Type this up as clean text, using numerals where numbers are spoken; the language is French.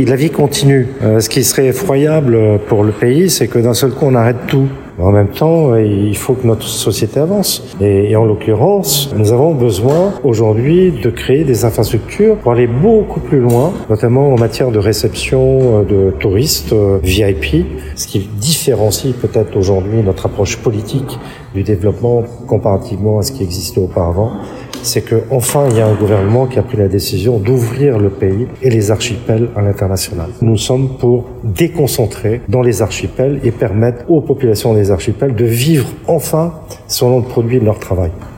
La vie continue. Ce qui serait effroyable pour le pays, c'est que d'un seul coup, on arrête tout. En même temps, il faut que notre société avance. Et en l'occurrence, nous avons besoin aujourd'hui de créer des infrastructures pour aller beaucoup plus loin, notamment en matière de réception de touristes VIP, ce qui différencie peut-être aujourd'hui notre approche politique du développement comparativement à ce qui existait auparavant. C'est qu'enfin, il y a un gouvernement qui a pris la décision d'ouvrir le pays et les archipels à l'international. Nous sommes pour déconcentrer dans les archipels et permettre aux populations des archipels de vivre enfin selon le produit de leur travail.